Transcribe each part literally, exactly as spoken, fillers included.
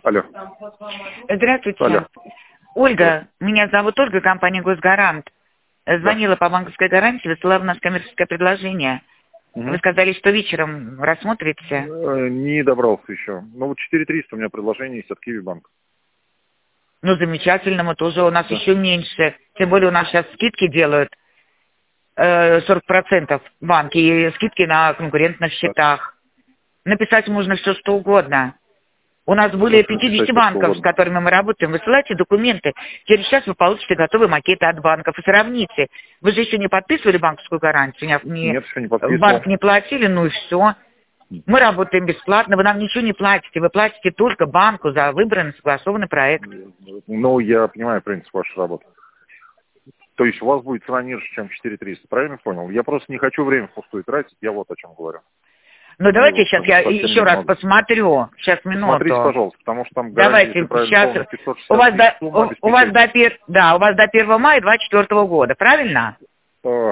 Алло. Здравствуйте. Алло. Ольга, меня зовут Ольга, компания «Госгарант». Звонила по банковской гарантии, высылала в нас коммерческое предложение. Угу. Вы сказали, что вечером рассмотрите. Э, Не добрался еще. Ну вот четыре триста у меня предложение есть от Киви-банка. Ну, замечательно, мы тоже, у нас Да. еще меньше. Тем более у нас сейчас скидки делают э, сорок процентов банки, и скидки на конкурентных счетах. Написать можно все, что угодно. У нас более Написать пятидесяти всё, что банков, с угодно. которыми мы работаем. Высылайте документы. Через час вы получите готовые макеты от банков. И сравните. Вы же еще не подписывали банковскую гарантию, не, не- Нет, еще не в подписывал. банк не платили, ну и все. Мы работаем бесплатно, вы нам ничего не платите. Вы платите только банку за выбранный согласованный проект. Ну, я понимаю принцип вашей работы. То есть у вас будет цена ниже, чем четыре триста, правильно понял? Я просто не хочу время впустую тратить, я вот о чем говорю. Ну давайте Ну, сейчас я совсем еще раз немного. посмотрю. Сейчас Смотрите, минуту. пожалуйста, потому что там гарантия, Давайте если правильно сейчас. помню, пятьсот У шестьдесят вас тысяч до, сумма у, у вас обеспечения. до пер, да, у вас до первого мая двадцать четвёртого года, правильно? Э,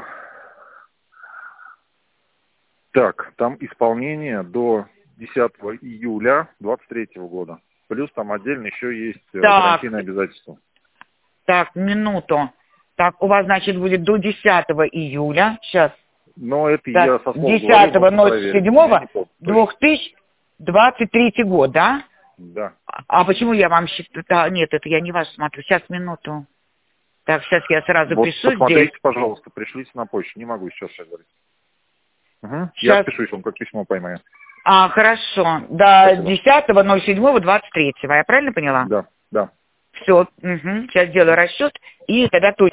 Так, там исполнение до десятого июля двадцать третьего года. Плюс там отдельно еще есть э, Так. гарантийные обязательства. Так, минуту. Так, у вас, значит, будет до десятого июля. Сейчас. Но это Так, я со слов десятого ноль седьмого две тысячи двадцать третий год, да? Да. А а почему я вам считаю? Да, нет, это я не ваш смотрю. Сейчас, минуту. Так, сейчас я сразу Вот пишу посмотрите, здесь. пожалуйста, пришлите на почту. Не могу сейчас сейчас говорить. Угу. Я Сейчас. спешу, если вам как письмо поймаю. А, хорошо. До Спасибо. десятого ноль седьмого двадцать третьего. Я правильно поняла? Да, да. Все. Угу. Сейчас сделаю расчет. И тогда точно.